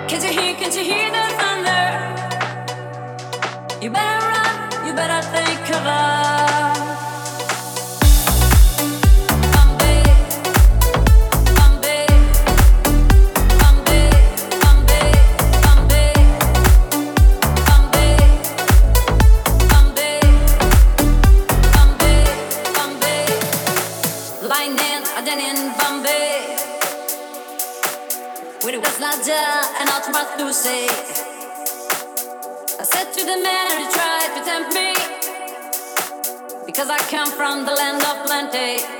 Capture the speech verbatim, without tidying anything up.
Can't you hear, can't you hear the thunder? You better run, you better take cover. Bombay, Bombay, Bombay, Bombay, Bombay, Bombay, Bombay, Bombay, Bombay. Lightning, then in Bombay. When it was not there and not much to say, I said to the man who tried to tempt me, because I come from the land of plenty.